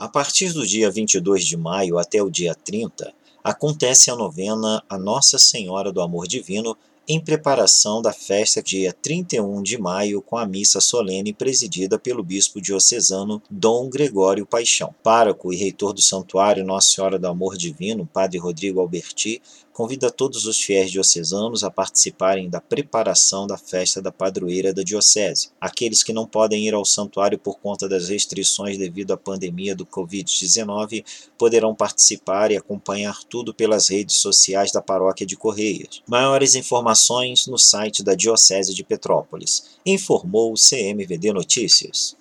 A partir do dia 22 de maio até o dia 30, acontece a novena a Nossa Senhora do Amor Divino, em preparação da festa dia 31 de maio, com a missa solene presidida pelo bispo diocesano Dom Gregório Paixão. Pároco e reitor do Santuário Nossa Senhora do Amor Divino, Padre Rodrigo Alberti, convida todos os fiéis diocesanos a participarem da preparação da festa da padroeira da diocese. Aqueles que não podem ir ao santuário por conta das restrições devido à pandemia do Covid-19 poderão participar e acompanhar tudo pelas redes sociais da Paróquia de Correias. Maiores informações no site da Diocese de Petrópolis. Informou o CMVD Notícias.